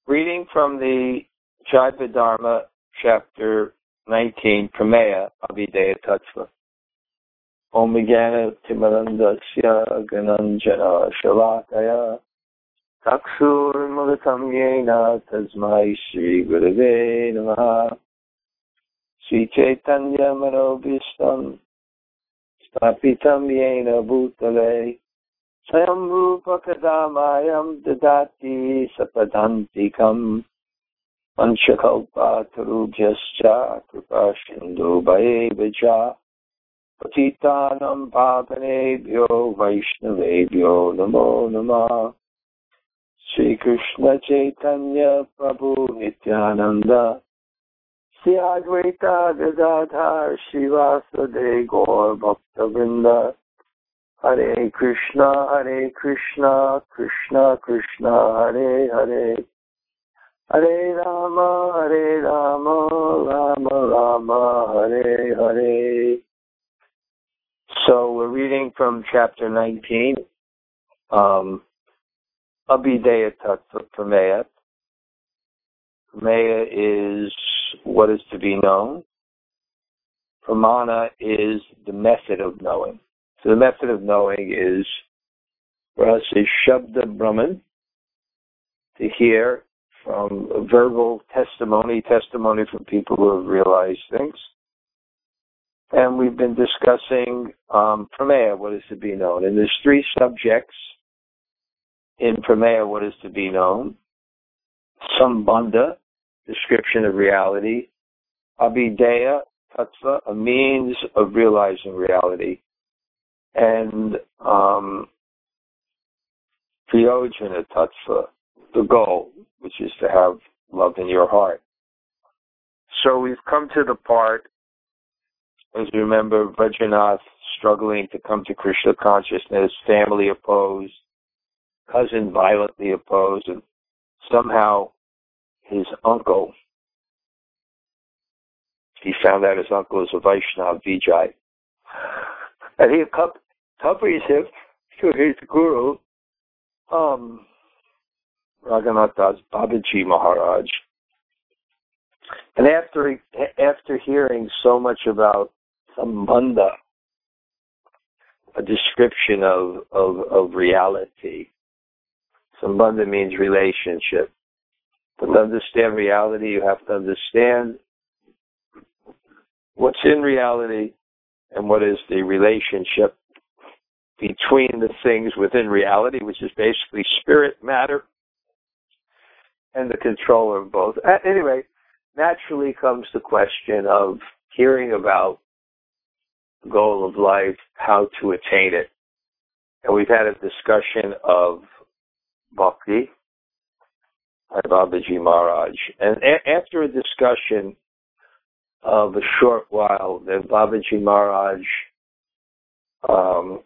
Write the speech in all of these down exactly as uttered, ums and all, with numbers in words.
Reading from the Jaipadharma, chapter nineteen, Prameya, Abhideya Tattva. Om Vijnana Timarandasya Gananjana Shalakaya Taksur Mulatam Yena Tasmai Sri Gurave Namaha Sri Chaitanya Manobhistam Stapitam Yena Bhutale Sayam Rupa Kadamayam Dadati Sapadantikam Panchakalpa Tarubhyascha Kripa Sindhu Bhaevaja Patitanam Pavanebhyo Vaishnavebhyo Namo Namah Sri Krishna Chaitanya Prabhu Nityananda Sri Advaita Gadadhar Srivasade Gaur Bhaktavrinda Hare Krishna Hare Krishna Krishna Krishna Hare Hare Hare Rama Hare Rama Rama Rama Hare Hare. So we're reading from chapter nineteen, um, Abhideya Tattva Prameya. Prameya is what is to be known. Pramana is the method of knowing. So the method of knowing is, for us, is Shabda Brahman, to hear from verbal testimony, testimony from people who have realized things. And we've been discussing um, Prameya, what is to be known. And there's three subjects in Prameya, what is to be known. Sambandha, description of reality. Abhideya Tattva, a means of realizing reality. And um, Priyojana Tattva, the goal, which is to have love in your heart. So we've come to the part, as you remember, Vajranath struggling to come to Krishna consciousness, family opposed, cousin violently opposed, and somehow his uncle, he found out his uncle is a Vaishnava, Vijay, and he accompanies him to his guru, um, Raghunath Das Babaji Maharaj. And after after hearing so much about Sambandha, a description of, of, of reality. Sambandha means relationship. But to understand reality, you have to understand what's in reality and what is the relationship between the things within reality, which is basically spirit, matter, and the controller of both. Anyway, naturally comes the question of hearing about the goal of life, how to attain it. And we've had a discussion of Bhakti by Babaji Maharaj. And a- after a discussion of a short while, then Babaji Maharaj, um,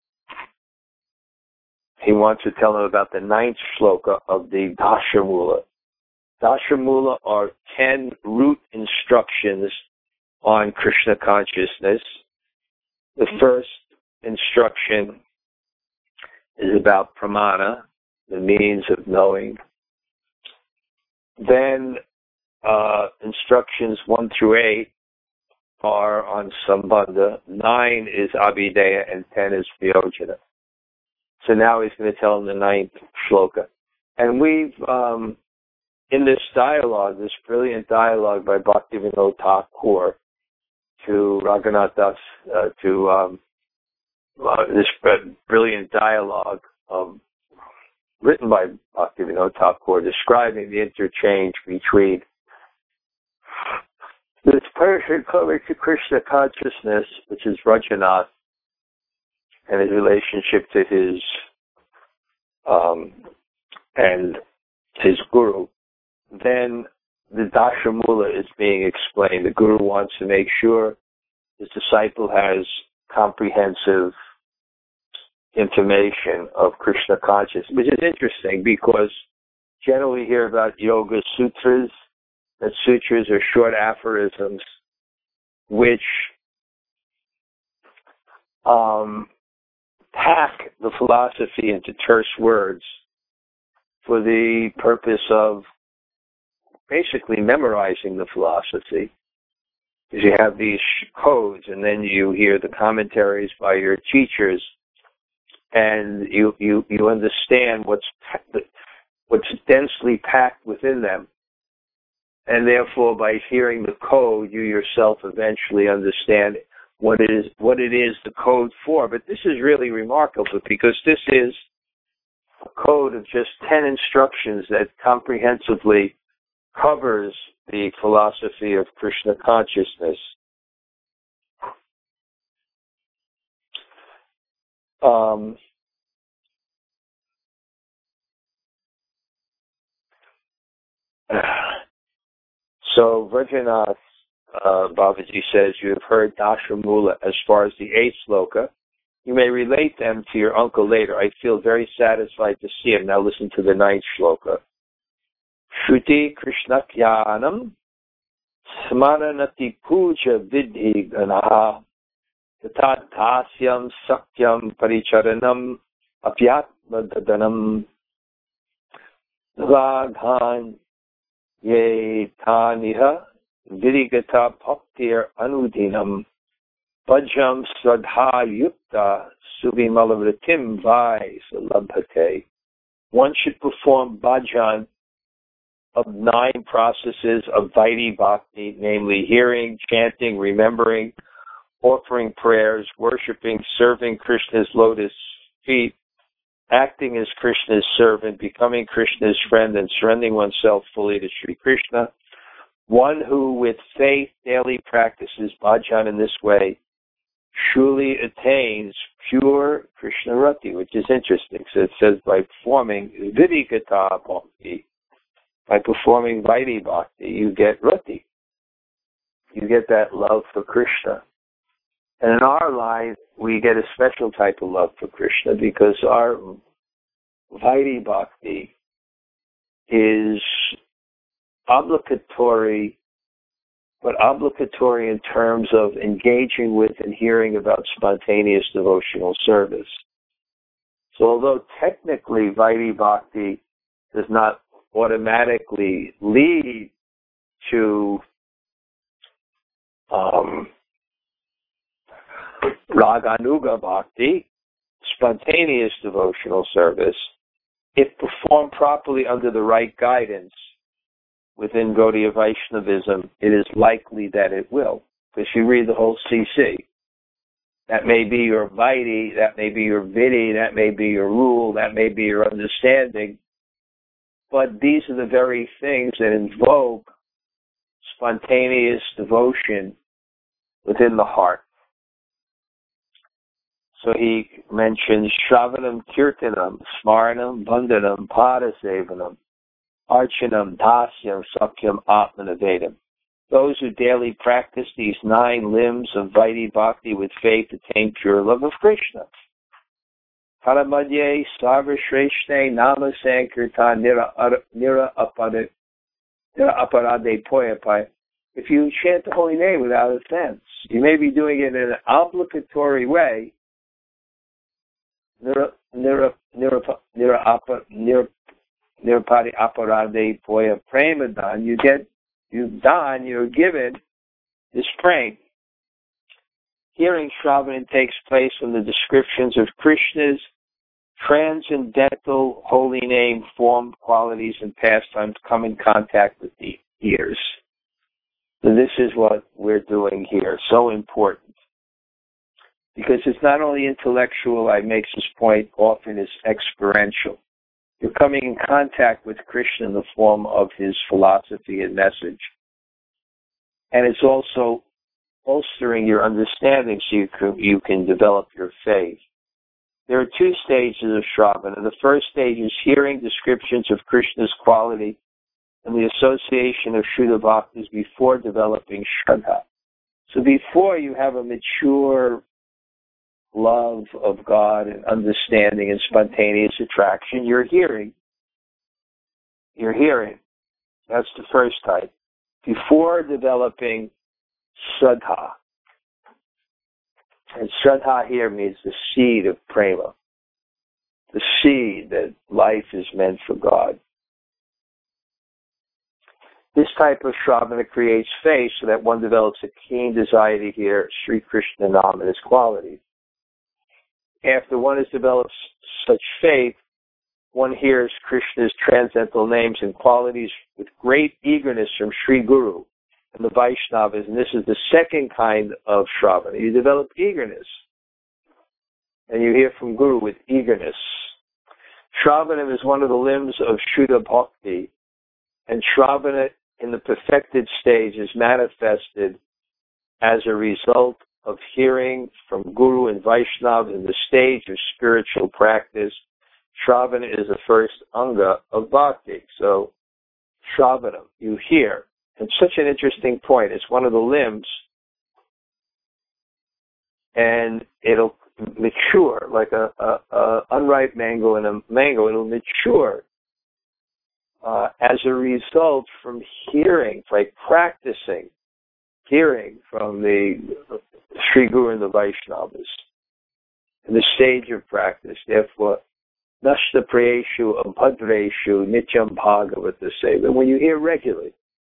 he wants to tell him about the ninth shloka of the Dashamula. Dashamula are ten root instructions on Krishna consciousness. The first instruction is about pramana, the means of knowing. Then uh, instructions one through eight are on Sambandha. Nine is Abhideya and ten is Priyojana. So now he's going to tell him the ninth shloka. And we've, um, in this dialogue, this brilliant dialogue by Bhaktivinoda Thakur to Raghunath Das, uh, to um, uh, this brilliant dialogue um, written by Bhaktivinoda Thakur describing the interchange between this person coming to Krishna consciousness, which is Rajanath, and his relationship to his um, and his guru. Then the Dashamula is being explained. The guru wants to make sure his disciple has comprehensive information of Krishna consciousness, which is interesting because generally we hear about yoga sutras, that sutras are short aphorisms which um, pack the philosophy into terse words for the purpose of basically memorizing the philosophy. Because you have these codes, and then you hear the commentaries by your teachers, and you you, you understand what's what's densely packed within them. And therefore, by hearing the code, you yourself eventually understand what it is, what it is the code for. But this is really remarkable because this is a code of just ten instructions that comprehensively covers the philosophy of Krishna consciousness. Um, so Vrajanath uh, Babaji says, you have heard Dashamula as far as the eighth sloka. You may relate them to your uncle later. I feel very satisfied to see him. Now listen to the ninth shloka. Shruti Krishnakyanam Smaranati Puja Vidhi Ganaha Tatat Tasyam Sakyam Paricharanam Apyatma Dadanam Vaghan Ye Taniha Virigata Bhaktir Anudinam Bhajam Swadha Yukta Subhimalavritim Vai Salabhate. One should perform bhajan of nine processes of Vaidhi Bhakti, namely hearing, chanting, remembering, offering prayers, worshipping, serving Krishna's lotus feet, acting as Krishna's servant, becoming Krishna's friend, and surrendering oneself fully to Sri Krishna. One who with faith daily practices bhajan in this way truly attains pure Krishna Rati, which is interesting. So it says by performing Vidikata Bhakti, by performing Vaidhi Bhakti, you get Rati. You get that love for Krishna. And in our life, we get a special type of love for Krishna because our Vaidhi Bhakti is obligatory, but obligatory in terms of engaging with and hearing about spontaneous devotional service. So although technically Vaidhi Bhakti does not automatically lead to um, Raganuga Bhakti, spontaneous devotional service, if performed properly under the right guidance within Gaudiya Vaishnavism, it is likely that it will. Because you read the whole C C. That may be your Vaidhi, that may be your Vidhi, that may be your rule, that may be your understanding. But these are the very things that invoke spontaneous devotion within the heart. So he mentions Shravanam Kirtanam, Smaranam Bandhanam Padasevanam, Archanam Dasyam Sakyam Atmanavedam. Those who daily practice these nine limbs of Vaidhi Bhakti with faith attain pure love of Krishna. Paramadye Sarvashreshte Nama Sankirtan Nira Aparade Poyapai. If you chant the holy name without offense, you may be doing it in an obligatory way. Nira Nira Nira Nira Nira Nirpati Aparade Poya Premadan. You get you've done, you're given this praying. Hearing Shravanam takes place when the descriptions of Krishna's transcendental holy name, form, qualities, and pastimes come in contact with the ears. So this is what we're doing here. So important. Because it's not only intellectual, I make this point often, it's experiential. You're coming in contact with Krishna in the form of his philosophy and message. And it's also bolstering your understanding so you can, you can develop your faith. There are two stages of Shravana. The first stage is hearing descriptions of Krishna's quality and the association of Shuddha Bhaktas before developing Shraddha. So before you have a mature love of God and understanding and spontaneous attraction, you're hearing. You're hearing. That's the first type. Before developing Shraddha. And Shraddha here means the seed of prema. The seed that life is meant for God. This type of Shravana creates faith so that one develops a keen desire to hear Sri Krishna Nam and his qualities. After one has developed such faith, one hears Krishna's transcendental names and qualities with great eagerness from Sri Guru and the Vaishnavas, and this is the second kind of Shravana. You develop eagerness, and you hear from Guru with eagerness. Shravana is one of the limbs of Shuddha Bhakti, and Shravana in the perfected stage is manifested as a result of hearing from Guru and Vaishnava in the stage of spiritual practice. Shravana is the first anga of Bhakti. So, Shravana, you hear. And such an interesting point. It's one of the limbs, and it'll mature like a, a, a unripe mango and a mango. It'll mature uh, as a result from hearing, like practicing, hearing from the Sri Guru and the Vaishnavas in the stage of practice. Therefore, Nashta Prayeshu Abhadreshu Nityam Bhagavata say. But when you hear regularly,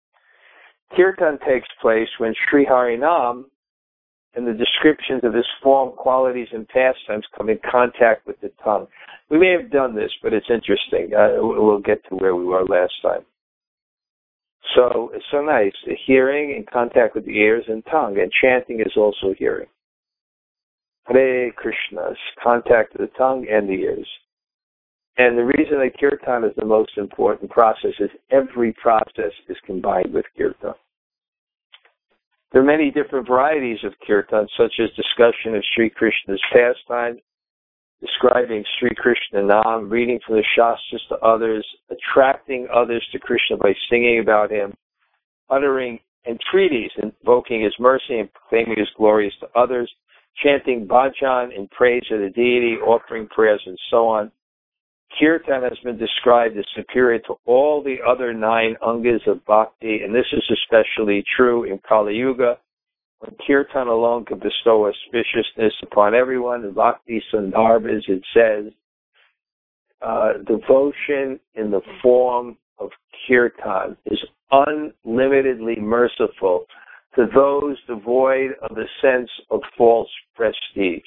Kirtan takes place when Sri Harinam and the descriptions of his form, qualities, and pastimes come in contact with the tongue. We may have done this, but it's interesting. Uh, we'll get to where we were last time. So it's so nice. The hearing in contact with the ears and tongue, and chanting is also hearing. Hare Krishna, contact with the tongue and the ears. And the reason that Kirtan is the most important process is every process is combined with Kirtan. There are many different varieties of Kirtan, such as discussion of Sri Krishna's pastimes, describing Sri Krishna Nam, reading from the Shastras to others, attracting others to Krishna by singing about him, uttering entreaties, invoking his mercy and proclaiming his glories to others, chanting bhajan in praise of the deity, offering prayers, and so on. Kirtan has been described as superior to all the other nine angas of bhakti, and this is especially true in Kali Yuga, when Kirtan alone can bestow auspiciousness upon everyone. In Bhakti Sandarbhas, it says, uh, devotion in the form of Kirtan is unlimitedly merciful to those devoid of the sense of false prestige.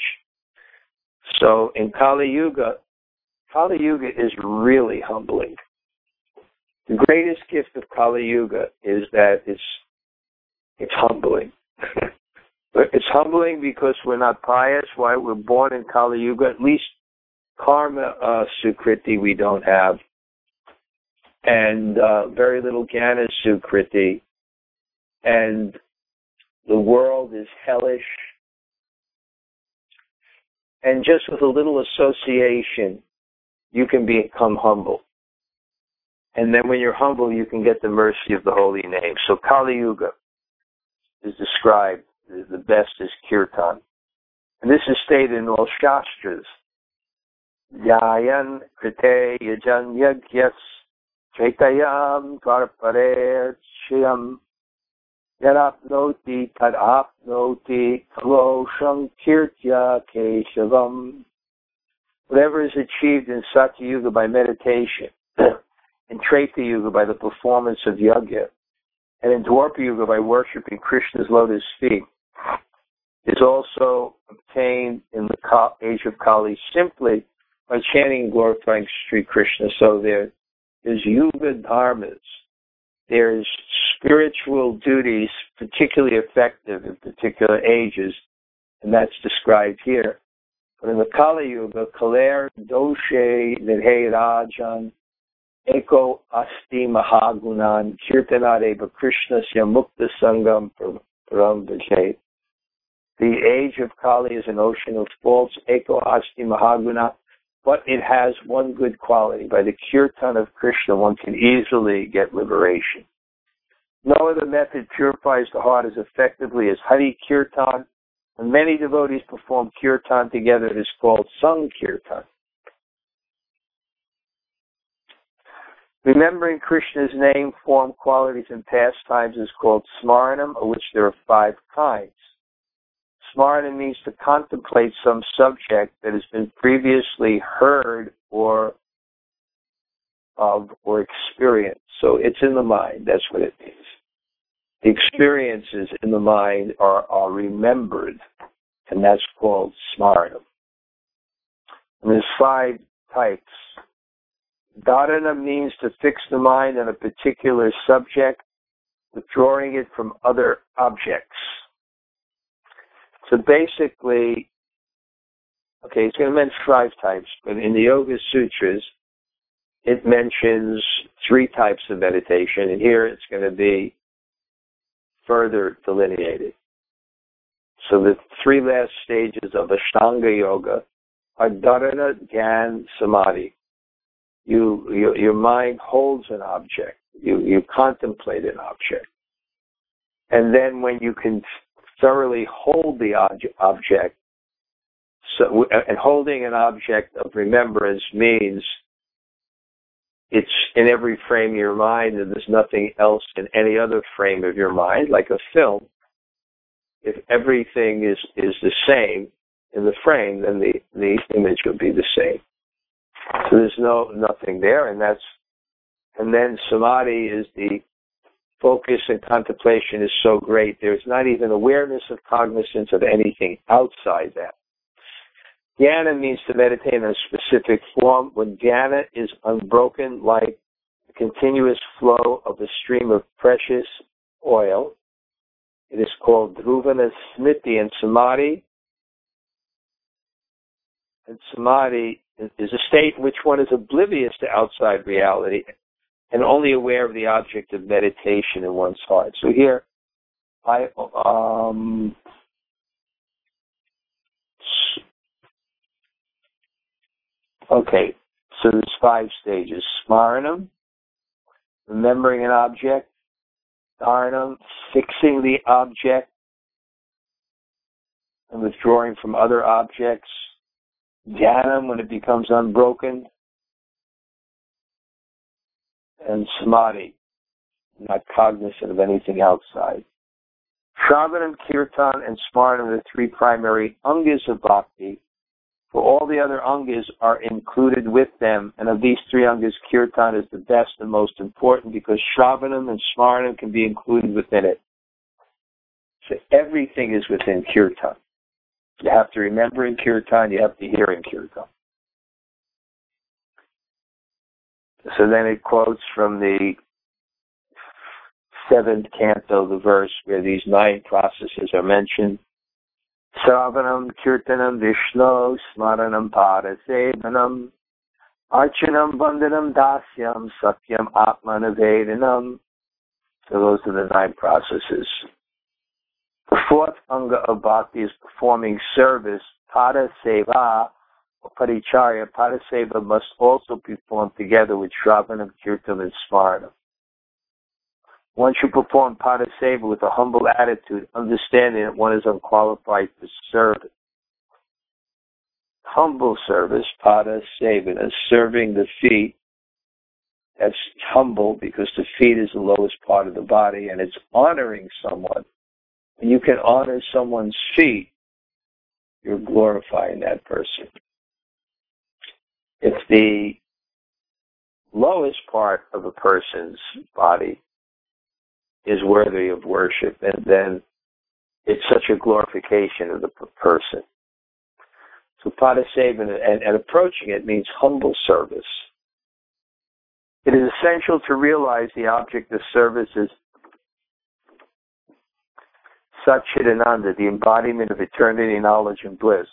So in Kali Yuga, Kali Yuga is really humbling. The greatest gift of Kali Yuga is that it's it's humbling. But it's humbling because we're not pious. Why? We're born in Kali Yuga. At least karma uh, sukriti we don't have, and uh, very little jnana sukriti, and the world is hellish. And just with a little association, you can become humble. And then when you're humble, you can get the mercy of the holy name. So Kali Yuga is described, the best is Kirtan. And this is stated in all Shastras. Yayan krite yajan yagyas chaitayam karpare chiyam yanapnoti tadapnoti kalosham kirtya keshavam. Whatever is achieved in Satya Yuga by meditation, in Treta Yuga by the performance of yajna, and in Dwapara Yuga by worshiping Krishna's lotus feet, is also obtained in the age of Kali simply by chanting and glorifying Sri Krishna. So there is Yuga Dharmas. There's spiritual duties particularly effective in particular ages, and that's described here. But in the Kali Yuga, Kaler Doshe Nidhe Rajan Eko Asti Mahagunan Kirtanadeva Krishnasya Mukta Sangam Param Vijay. The age of Kali is an ocean of faults, Eko Asti Mahaguna, but it has one good quality. By the Kirtan of Krishna, one can easily get liberation. No other method purifies the heart as effectively as Hari Kirtan. When many devotees perform Kirtan together, it is called Sankirtan. Remembering Krishna's name, form, qualities, and pastimes is called Smaranam, of which there are five kinds. Smaranam means to contemplate some subject that has been previously heard or of, or experience. So it's in the mind. That's what it means. The experiences in the mind are, are remembered, and that's called smarana. And there's five types. Dharana means to fix the mind on a particular subject, withdrawing it from other objects. So basically, okay, it's going to mention five types, but in the Yoga Sutras, it mentions three types of meditation, and here it's going to be further delineated. So the three last stages of Ashtanga Yoga are Dharana, Dhyan, Samadhi. You, you, your mind holds an object. You, you contemplate an object. And then when you can thoroughly hold the obje- object, so, and holding an object of remembrance means it's in every frame of your mind and there's nothing else in any other frame of your mind, like a film. If everything is, is the same in the frame, then the, the image will be the same. So there's no nothing there, and that's and then samadhi is the focus and contemplation is so great there's not even awareness of cognizance of anything outside that. Dhyana means to meditate on a specific form. When dhyana is unbroken, like the continuous flow of a stream of precious oil, it is called dhruvana smriti. And samadhi, and samadhi is a state in which one is oblivious to outside reality and only aware of the object of meditation in one's heart. So here, I um. Okay, so there's five stages. Smaranam, remembering an object. Dharanam, fixing the object and withdrawing from other objects. Dhyanam, when it becomes unbroken. And samadhi, not cognizant of anything outside. Shravanam, Kirtan, and Smaranam are the three primary angas of bhakti. For all the other angas are included with them, and of these three angas, Kirtan is the best and most important because Shravanam and Smaranam can be included within it. So everything is within Kirtan. You have to remember in Kirtan, you have to hear in Kirtan. So then it quotes from the seventh canto, the verse where these nine processes are mentioned. Sravanam, Kirtanam, Vishnu, Smaranam, Padasevanam, Archanam, Vandanam, Dasyam, Satyam, Atmanavedanam. So those are the nine processes. The fourth anga of bhakti is performing service. Padaseva, or Paricharya. Padaseva must also be performed together with Shravanam, Kirtanam, and Smaranam. Once you perform Padaseva with a humble attitude, understanding that one is unqualified for service. Humble service, Padaseva, is serving the feet. That's humble because the feet is the lowest part of the body, and it's honoring someone. When you can honor someone's feet, you're glorifying that person. If the lowest part of a person's body is worthy of worship, and then it's such a glorification of the person. So Padaseva and, and approaching it means humble service. It is essential to realize the object of service is Satchidananda, the embodiment of eternity, knowledge, and bliss.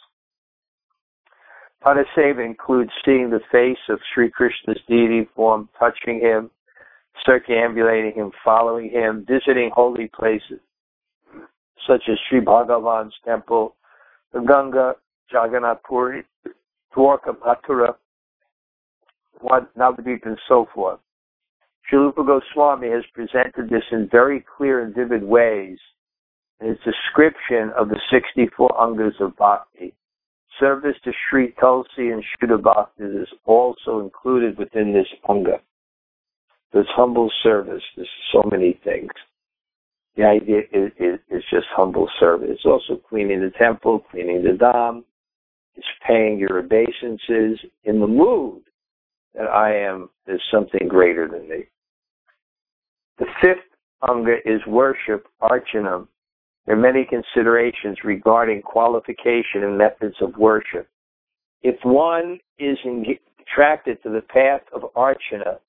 Padaseva includes seeing the face of Sri Krishna's deity form, touching him, circumambulating him, following him, visiting holy places, such as Sri Bhagavan's temple, the Ganga, Jagannath Puri, Dwarka, Mathura, Navadvip, and so forth. Srila Rupa Goswami has presented this in very clear and vivid ways in his description of the sixty-four angas of bhakti. Service to Sri Tulsi and Shuddha Bhaktas is also included within this anga. There's humble service. There's so many things. The idea is, is, is just humble service. It's also cleaning the temple, cleaning the dham. It's paying your obeisances in the mood that I am is something greater than me. The fifth anga is worship, archanam. There are many considerations regarding qualification and methods of worship. If one is attracted to the path of archana,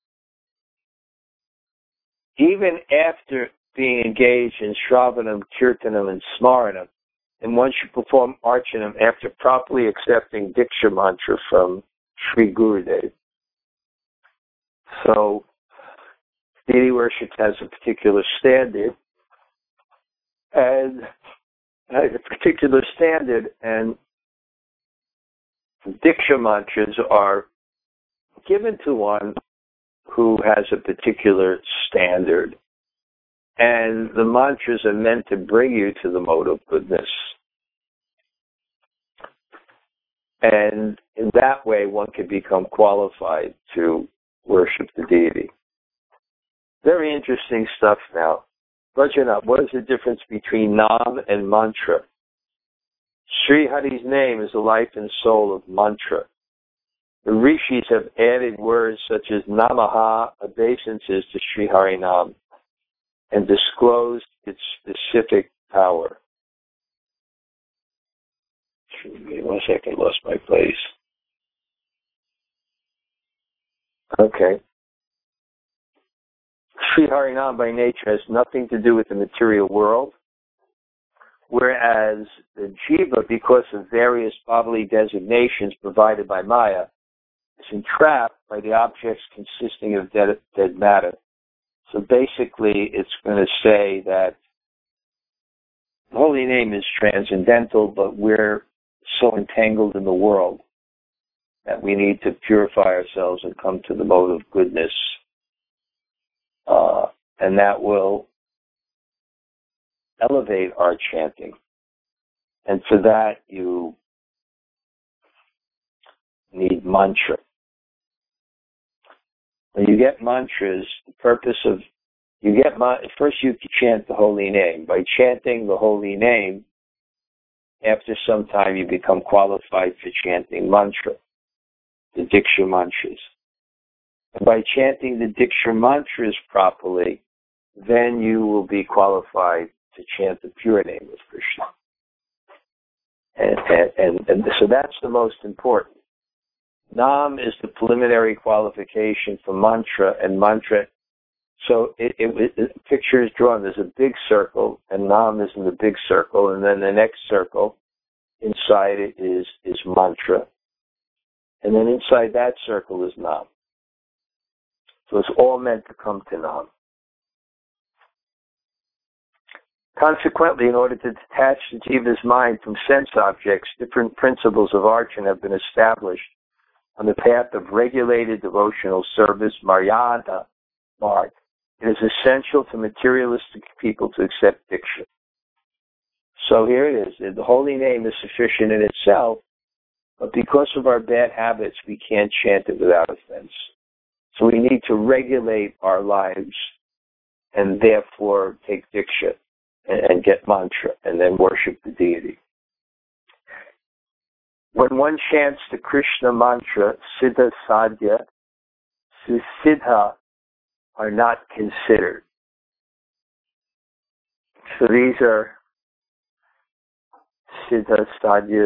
even after being engaged in shravanam, kirtanam, and smaranam, and one should perform archanam after properly accepting Diksha mantra from Sri Gurudev. So, deity worship has a particular standard, and has a particular standard, and Diksha mantras are given to one who has a particular standard. And the mantras are meant to bring you to the mode of goodness. And in that way, one can become qualified to worship the deity. Very interesting stuff now. Bhajana, what is the difference between Nam and mantra? Sri Hari's name is the life and soul of mantra. The rishis have added words such as Namaha, obeisances to Sri Hari Nam, and disclosed its specific power. One second, lost my place. Okay. Sri Harinam by nature has nothing to do with the material world, whereas the jiva, because of various bodily designations provided by Maya, is entrapped by the objects consisting of dead, dead matter. So basically, it's going to say that the holy name is transcendental, but we're so entangled in the world that we need to purify ourselves and come to the mode of goodness. Uh, and that will elevate our chanting. And for that, you need mantra. When you get mantras, the purpose of, you get, first you chant the holy name. By chanting the holy name, after some time you become qualified for chanting mantra, the Diksha mantras. And by chanting the Diksha mantras properly, then you will be qualified to chant the pure name of Krishna. And, and, and, and so that's the most important. Nam is the preliminary qualification for mantra, and mantra, so it, it, it, a picture is drawn. There's a big circle, and Nam is in the big circle, and then the next circle inside it is, is mantra. And then inside that circle is Nam. So it's all meant to come to Nam. Consequently, in order to detach the jiva's mind from sense objects, different principles of archana have been established on the path of regulated devotional service, Maryada mark. It is essential for materialistic people to accept Diksha. So here it is. The holy name is sufficient in itself, but because of our bad habits, we can't chant it without offense. So we need to regulate our lives and therefore take Diksha and, and get mantra and then worship the deity. When one chants the Krishna mantra, Siddha Sadhya, Siddha are not considered. So these are Siddha Sadhya.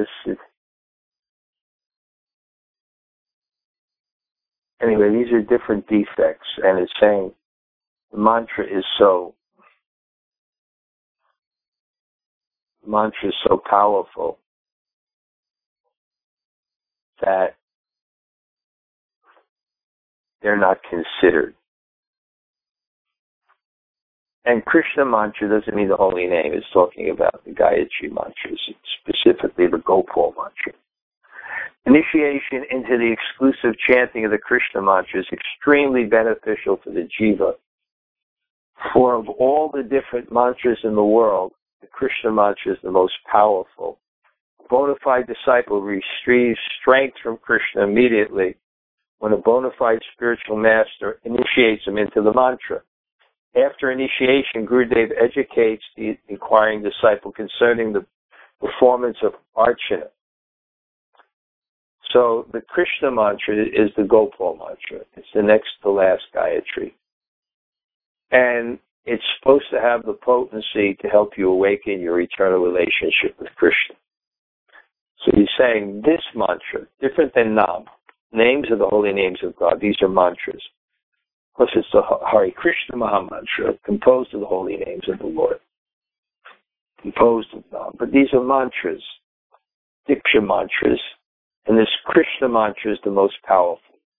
Anyway, these are different defects, and it's saying the mantra is so, the mantra is so powerful that they're not considered. And Krishna mantra doesn't mean the holy name. It's talking about the Gayatri mantras, specifically the Gopal mantra. Initiation into the exclusive chanting of the Krishna mantra is extremely beneficial for the jiva. For of all the different mantras in the world, the Krishna mantra is the most powerful. A bona fide disciple receives strength from Krishna immediately when a bona fide spiritual master initiates him into the mantra. After initiation, Gurudev educates the inquiring disciple concerning the performance of archana. So the Krishna mantra is the Gopal mantra. It's the next to last Gayatri. And it's supposed to have the potency to help you awaken your eternal relationship with Krishna. So he's saying this mantra, different than Nam. Names are the holy names of God. These are mantras. Of course, it's the Hare Krishna Maha Mantra, composed of the holy names of the Lord. Composed of Nam. But these are mantras, Diksha mantras, and this Krishna mantra is the most powerful.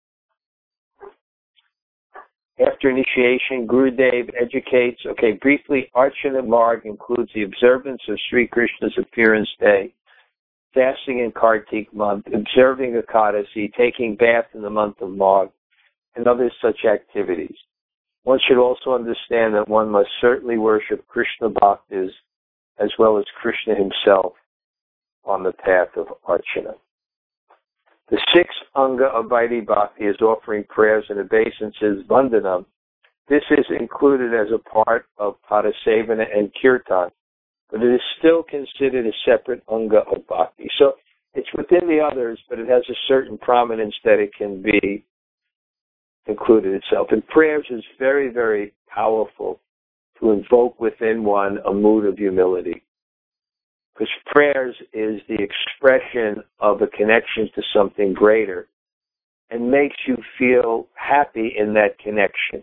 After initiation, Gurudev educates, okay, briefly, Archana Marg includes the observance of Sri Krishna's appearance day, fasting in Kartik month, observing Ekadasi, taking bath in the month of Marg, and other such activities. One should also understand that one must certainly worship Krishna Bhaktas as well as Krishna himself on the path of Archana. The sixth anga of Vaidhi Bhakti is offering prayers and obeisances, Vandanam. This is included as a part of Padasevana and Kirtan, but it is still considered a separate anga of Bhakti. So it's within the others, but it has a certain prominence that it can be included itself. And prayers is very, very powerful to invoke within one a mood of humility. Because prayers is the expression of a connection to something greater and makes you feel happy in that connection.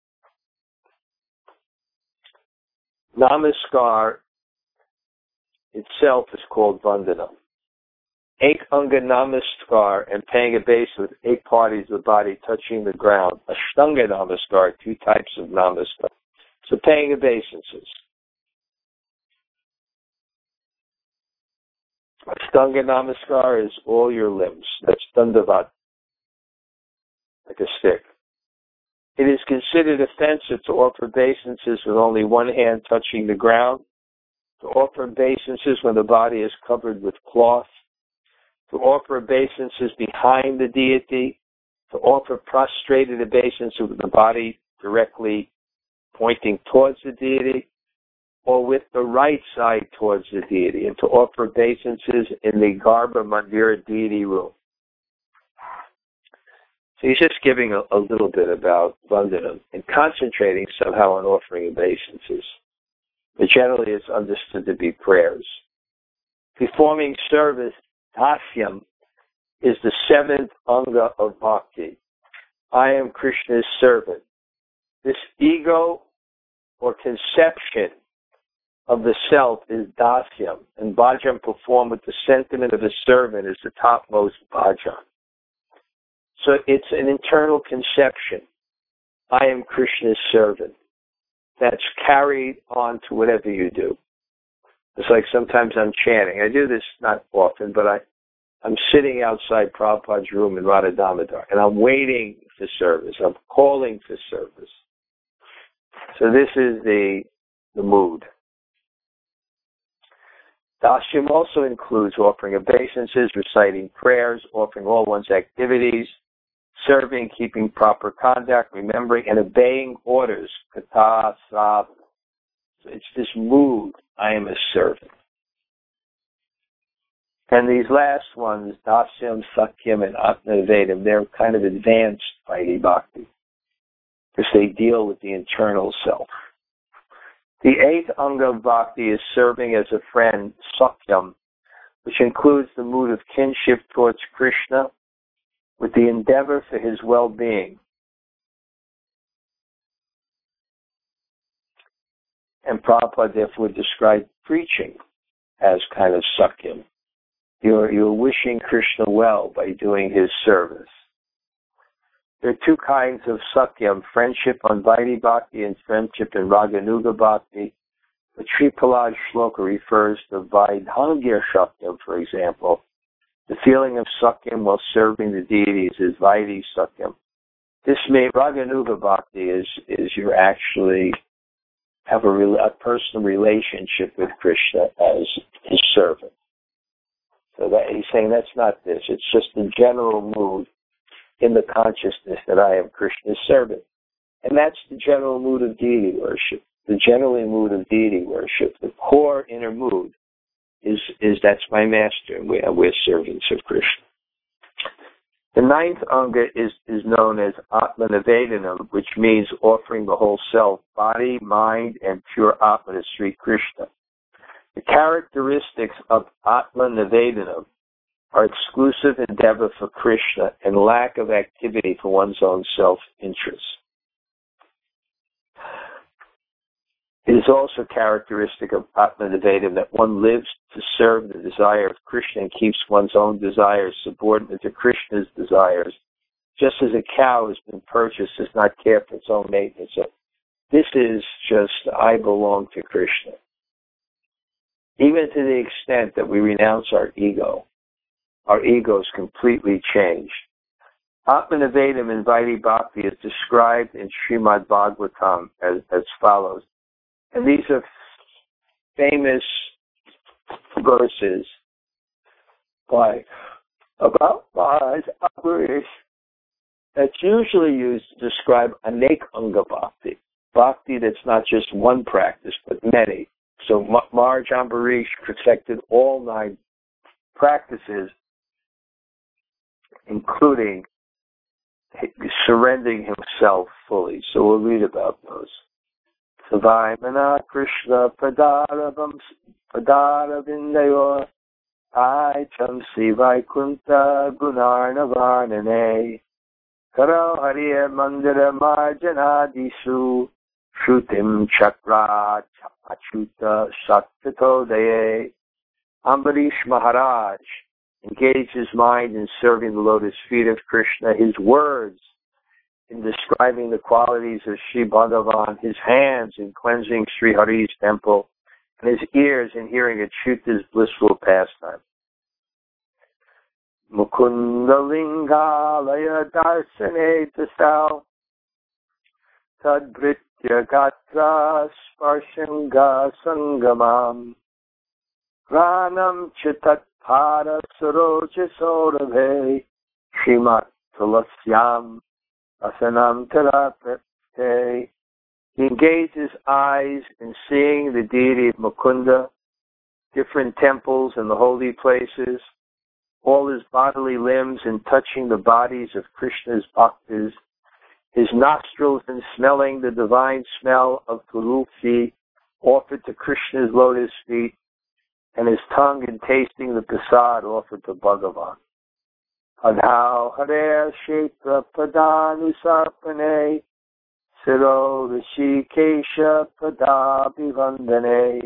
Namaskar itself is called Vandanam. Ek Anga Namaskar and paying a base with eight parties of the body touching the ground. Ashtanga Namaskar, two types of Namaskar. So paying obeisances. Ashtanga Namaskar is all your limbs. That's Dandavat, like a stick. It is considered offensive to offer obeisances with only one hand touching the ground, to offer obeisances when the body is covered with cloth, to offer obeisances behind the deity, to offer prostrated obeisances with the body directly pointing towards the deity, or with the right side towards the deity, and to offer obeisances in the Garbha Mandira deity room. So he's just giving a, a little bit about Vandanam and concentrating somehow on offering obeisances. But generally it's understood to be prayers. Performing service, Dasyam, is the seventh anga of Bhakti. I am Krishna's servant. This ego or conception of the self is Dasyam, and Bhajan performed with the sentiment of a servant is the topmost Bhajan. So it's an internal conception. I am Krishna's servant. That's carried on to whatever you do. It's like sometimes I'm chanting. I do this not often, but I, I'm sitting outside Prabhupada's room in Radha Damodar, and I'm waiting for service. I'm calling for service. So this is the, the mood. Dasyam also includes offering obeisances, reciting prayers, offering all one's activities, serving, keeping proper conduct, remembering, and obeying orders. Kata, Sab. So it's this mood, I am a servant. And these last ones, Dasyam, Sakyam, and Atmavedam, they're kind of advanced Vaidhi Bhakti because they deal with the internal self. The eighth anga of Bhakti is serving as a friend, Sakyam, which includes the mood of kinship towards Krishna with the endeavor for his well-being. And Prabhupada therefore described preaching as kind of Sakyam. You're, you're wishing Krishna well by doing his service. There are two kinds of Sakyam, friendship on Vaidhi Bhakti and friendship in Raganuga Bhakti. The Tripalad Shloka refers to Vaidhangya Sakyam, for example. The feeling of Sakyam while serving the deities is Vaidhi Sakyam. This may, Raganuga Bhakti is, is you actually have a, a personal relationship with Krishna as his servant. So that he's saying that's not this. It's just the general mood in the consciousness that I am Krishna's servant. And that's the general mood of deity worship. The general mood of deity worship, the core inner mood, is, is that's my master, and we are, we're servants of Krishna. The ninth anga is, is known as Atma Nivedanam, which means offering the whole self, body, mind, and pure Atma to Sri Krishna. The characteristics of Atma Nivedanam are exclusive endeavor for Krishna and lack of activity for one's own self-interest. It is also characteristic of Atma Nivedanam that one lives to serve the desire of Krishna and keeps one's own desires subordinate to Krishna's desires, just as a cow has been purchased, does not care for its own maintenance. So this is just, I belong to Krishna. Even to the extent that we renounce our ego, our ego is completely changed. Atma Nivedanam in Vaidhi Bhakti is described in Srimad Bhagavatam as, as follows. And these are famous verses by about Maharaj Ambarish that's usually used to describe Anek Anga Bhakti, Bhakti that's not just one practice, but many. So Maharaj Ambarish perfected all nine practices, including surrendering himself fully. So we'll read about those. Savaimana Krishna Padaravam Padaravindayor Aicham Sivaikuntha Gunarnavarnane Karo Hariya Mandira Marjanadisu Shrutim Chakra Achuta Sattvato Daye. Ambarish Maharaj engaged his mind in serving the lotus feet of Krishna, his words in describing the qualities of Sri Bhagavan, his hands in cleansing Sri Hari's temple, and his ears in hearing Achyuta's blissful pastime. Mukunda Lingalaya Darsane Tasau Tadbritya Gatra Sparshanga Sangamam Ranam Chitat Para Saroja Sorave Shrimat Tulasyam Asanam Tarapate. He engaged his eyes in seeing the deity of Mukunda, different temples and the holy places, all his bodily limbs in touching the bodies of Krishna's bhaktas, his nostrils in smelling the divine smell of tulsi offered to Krishna's lotus feet, and his tongue in tasting the prasad offered to Bhagavan. Adhau Hare Shekha Padanusarpane Siro Rishikesha Padabhivandane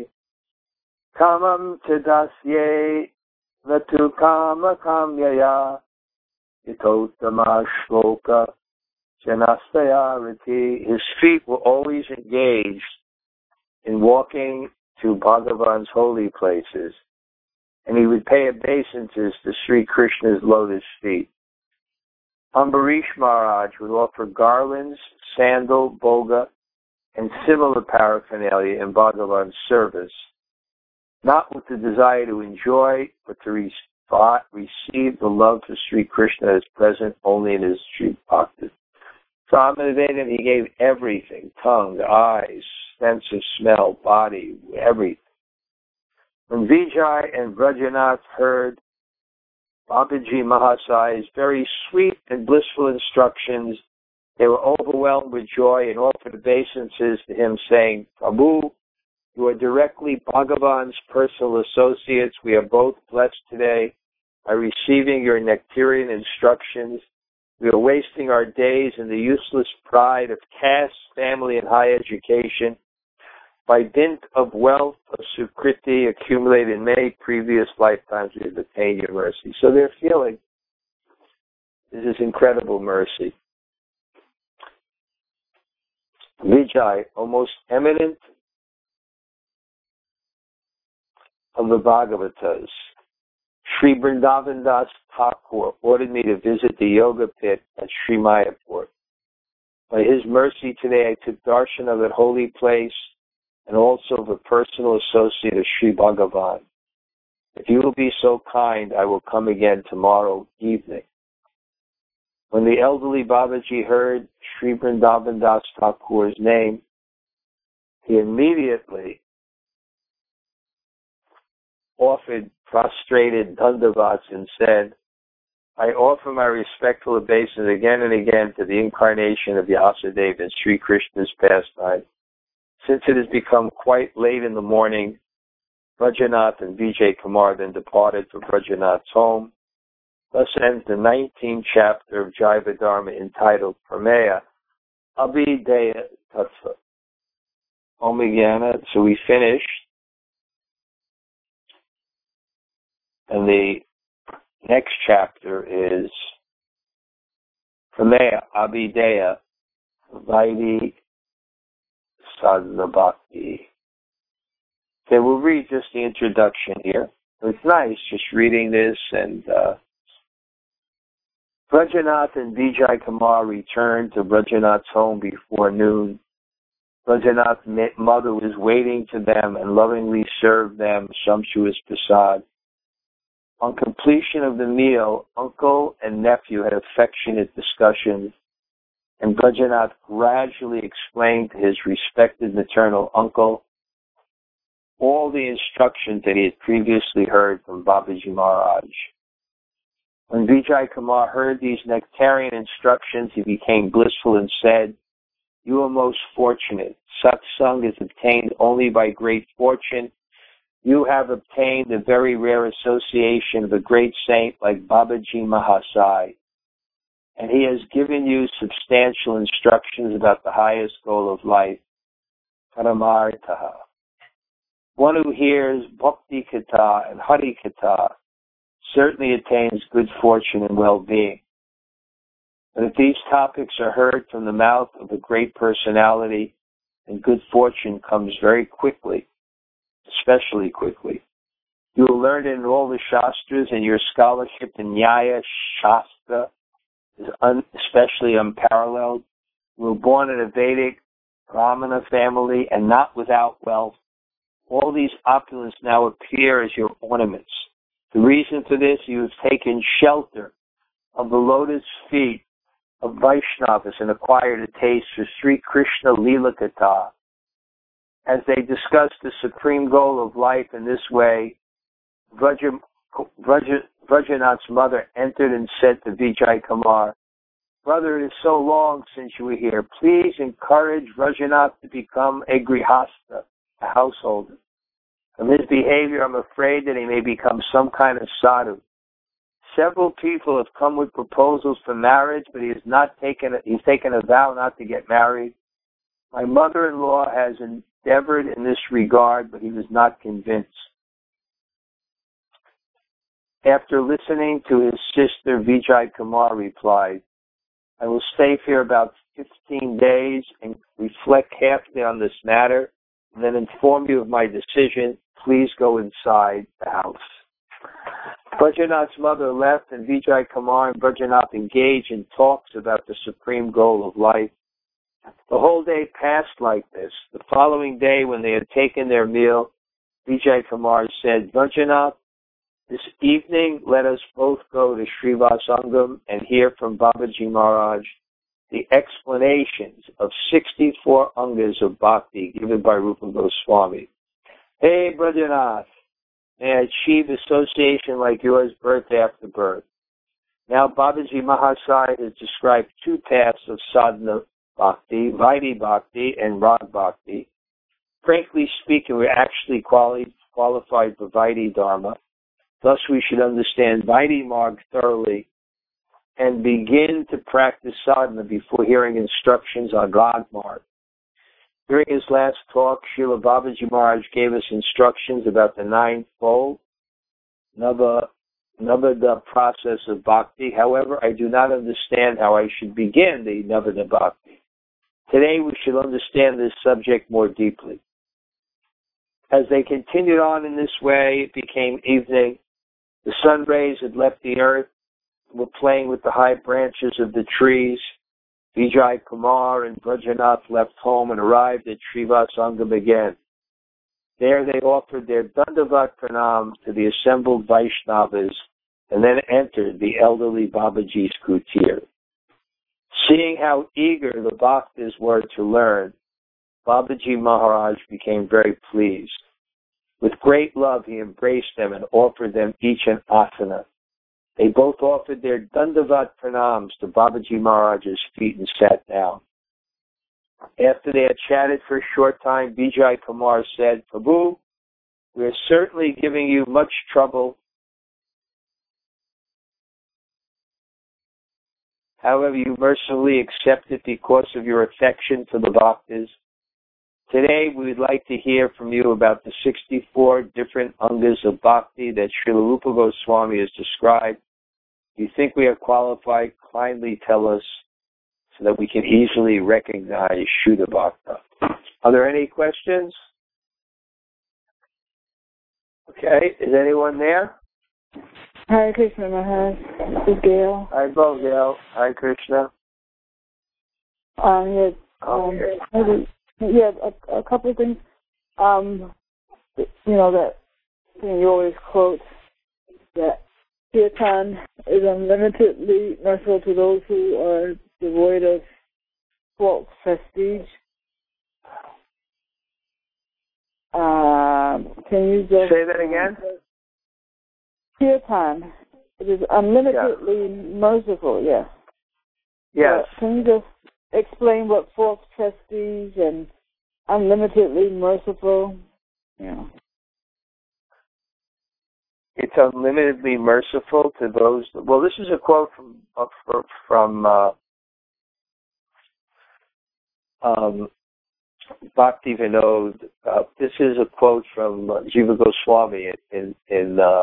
Kamam Chadasye Natu Kama Kamyaya Yatotama Shloka Janastayarati. His feet were always engaged in walking to Bhagavan's holy places, and he would pay obeisances to Sri Krishna's lotus feet. Ambarish Maharaj would offer garlands, sandal, boga, and similar paraphernalia in Bhagavan's service, not with the desire to enjoy, but to re- receive the love for Sri Krishna that is present only in his Sri Bhakti. So Amanavadam, he gave everything, tongue, eyes, sense of smell, body, everything. When Vijay and Brajanath heard Babaji Mahasai's very sweet and blissful instructions, they were overwhelmed with joy and offered obeisances to him, saying, Prabhu, you are directly Bhagavan's personal associates. We are both blessed today by receiving your nectarian instructions. We are wasting our days in the useless pride of caste, family, and high education. By dint of wealth of Sukriti accumulated in many previous lifetimes, we have attained your mercy. So they're feeling this is incredible mercy. Vijay, almost eminent of the Bhagavatas, Sri Vrindavan Das Thakur ordered me to visit the yoga pit at Sri Mayapur. By his mercy today, I took darshan of that holy place and also of a personal associate of Sri Bhagavan. If you will be so kind, I will come again tomorrow evening. When the elderly Babaji heard Sri Vrindavan Das Thakur's name, he immediately offered prostrated dandavats and said, I offer my respectful obeisance again and again to the incarnation of Vyasadeva and Sri Krishna's pastime. Since it has become quite late in the morning, Brajanath and Vijay Kumar then departed for Brajanath's home. Thus ends the nineteenth chapter of Jaiva Dharma entitled Prameya Abhideya Tattva. Om Jnana. So we finished. And the next chapter is Prameya Abhideya Vaidhi Sadhana Bhakti. Okay, we'll read just the introduction here. It's nice just reading this. And uh, Brajanath and Vijay Kumar returned to Brajanath's home before noon. Brajanath's mother was waiting to them and lovingly served them sumptuous prasad. On completion of the meal, uncle and nephew had affectionate discussions, and Brajanath gradually explained to his respected maternal uncle all the instructions that he had previously heard from Babaji Maharaj. When Vijay Kumar heard these nectarian instructions, he became blissful and said, "You are most fortunate. Satsang is obtained only by great fortune. You have obtained the very rare association of a great saint like Babaji Mahasai, and he has given you substantial instructions about the highest goal of life, Paramartha. One who hears Bhakti Katha and Hari Katha certainly attains good fortune and well-being. But if these topics are heard from the mouth of a great personality, then good fortune comes very quickly, especially quickly. You will learn in all the Shastras, and your scholarship in Nyaya Shastra is un- especially unparalleled. You were born in a Vedic Brahmana family and not without wealth. All these opulence now appear as your ornaments. The reason for this, you have taken shelter of the lotus feet of Vaishnavas and acquired a taste for Sri Krishna Leela Katha. As they discussed the supreme goal of life in this way, Vraja, Vraja, Vrajanath's mother entered and said to Vijay Kumar, "Brother, it is so long since you were here. Please encourage Vrajanath to become a grihastha, a householder. From his behavior, I'm afraid that he may become some kind of sadhu. Several people have come with proposals for marriage, but he has not taken a, he's taken a vow not to get married. My mother-in-law has endeavored in this regard, but he was not convinced." After listening to his sister, Vijay Kumar replied, "I will stay here about fifteen days and reflect carefully on this matter, and then inform you of my decision. Please go inside the house." Brajanath's mother left, and Vijay Kumar and Brajanath engaged in talks about the supreme goal of life. The whole day passed like this. The following day, when they had taken their meal, Vijay Kumar said, "Brajanath, this evening let us both go to Srivasangam and hear from Babaji Maharaj the explanations of sixty-four angas of bhakti given by Rupa Goswami. Hey, Brajanath, may I achieve association like yours birth after birth." Now, Babaji Mahasai has described two paths of sadhana bhakti, Vaidhi Bhakti and Rag Bhakti. Frankly speaking, we're actually quali- qualified for Vaidhi Dharma. Thus, we should understand Vaidhi Marg thoroughly and begin to practice sadhana before hearing instructions on Rag Marg. During his last talk, Srila Babaji Maharaj gave us instructions about the ninefold Nava, Navada process of bhakti. However, I do not understand how I should begin the Navada bhakti. Today, we should understand this subject more deeply. As they continued on in this way, it became evening. The sun rays had left the earth, were playing with the high branches of the trees. Vijay Kumar and Brajanath left home and arrived at Srivasangam again. There they offered their Dandavat Pranam to the assembled Vaishnavas and then entered the elderly Babaji's kutir. Seeing how eager the Bhaktas were to learn, Babaji Maharaj became very pleased. With great love, he embraced them and offered them each an asana. They both offered their Dandavat pranams to Babaji Maharaj's feet and sat down. After they had chatted for a short time, Vijay Kumar said, Prabhu, we are certainly giving you much trouble. However, you mercifully accept it because of your affection for the bhaktas. Today, we would like to hear from you about the sixty-four different angas of bhakti that Srila Rupa Goswami has described. If you think we are qualified, kindly tell us so that we can easily recognize Shuddha Bhakta. Are there any questions? Okay, is anyone there? Hare Krishna Maharaj. This is Gail. Hi, Bo, Gail. Hi, Krishna. Um, yeah, um, maybe, yeah, a, a couple of things. Um, you know, that thing you always quote, that Kirtan is unlimitedly merciful to those who are devoid of false prestige. Uh, can you just... Say that again? Kirtan, it is unlimitedly yeah. merciful, yes. Yes. Uh, can you just explain what false prestige and unlimitedly merciful, yeah. It's unlimitedly merciful to those. Well, this is a quote from from uh, um, Bhakti Vinod. Uh, this is a quote from uh, Jiva Goswami in in uh,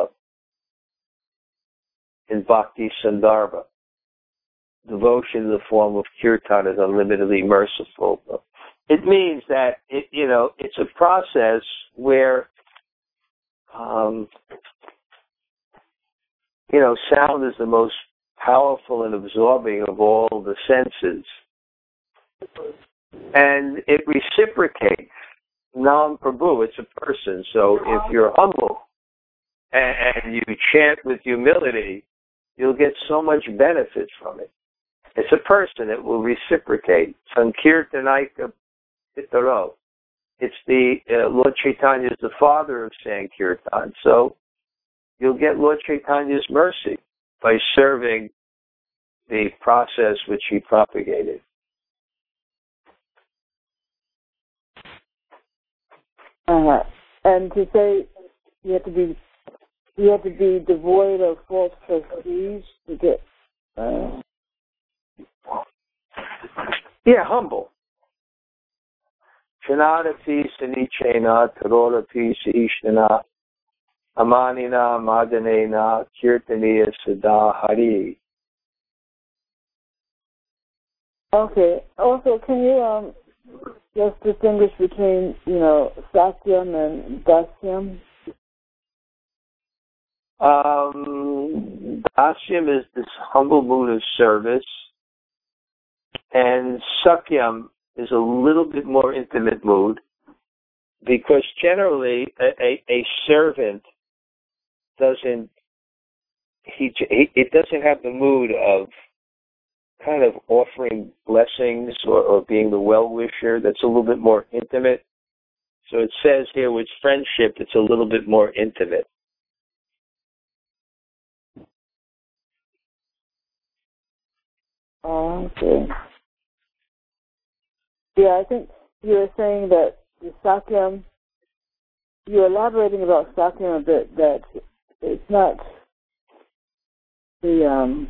in Bhakti Sandarbha. Devotion in the form of kirtan is unlimitedly merciful. It means that it, you know, it's a process where. Um, You know, sound is the most powerful and absorbing of all the senses. And it reciprocates. Nam Prabhu, it's a person. So if you're humble and you chant with humility, you'll get so much benefit from it. It's a person. It will reciprocate. Sankirtanaika Pitaro. It's the, uh, Lord Chaitanya is the father of Sankirtan. So you'll get Lord Chaitanya's mercy by serving the process which he propagated. Uh, and to say you have to be you have to be devoid of false prestige to get. Uh... Yeah, humble. Chanada pi sanichena tarora pi saishnana amanina madanena kirtaniya sada hari. Okay. Also, can you um just distinguish between, you know, Satyam and Dasyam? Um, Dasyam is this humble mood of service, and Sakyam is a little bit more intimate mood, because generally a, a, a servant doesn't he, he it doesn't have the mood of kind of offering blessings or, or being the well-wisher. That's a little bit more intimate. So it says here with friendship, it's a little bit more intimate. Oh, okay. Yeah, I think you were saying that the Sakyam, you're elaborating about Sakyam a bit, that it's not the, um,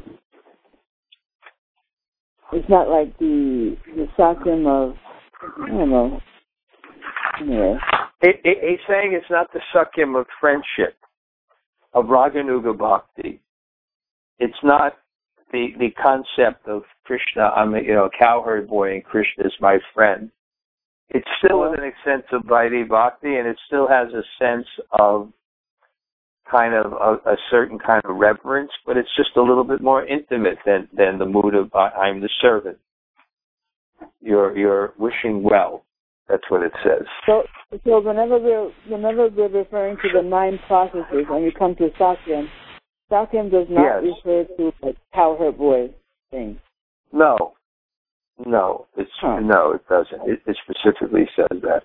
it's not like the, the Sakyam of, I don't know, anyway. It, it, he's saying it's not the Sakyam of friendship, of Raganuga Bhakti. It's not the the concept of Krishna, I'm a, you know, a cowherd boy and Krishna is my friend. It's still with an sense of Vaidhi Bhakti, and it still has a sense of kind of a, a certain kind of reverence, but it's just a little bit more intimate than, than the mood of I'm the servant. You're you're wishing well. That's what it says. So, so whenever we're whenever we're referring to the nine processes, when we come to Sakyam, Sakyam does not yes. refer to a cowherd boy thing. No, no, it's huh. no, it doesn't. It, it specifically says that.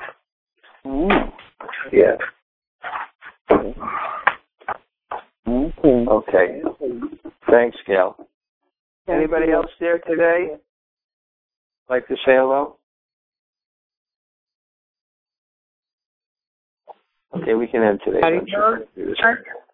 Mm. Yeah. Okay. Okay. Okay. Thanks, Gail. Thank Anybody you. else there today like to say hello? Okay, we can end today. How do you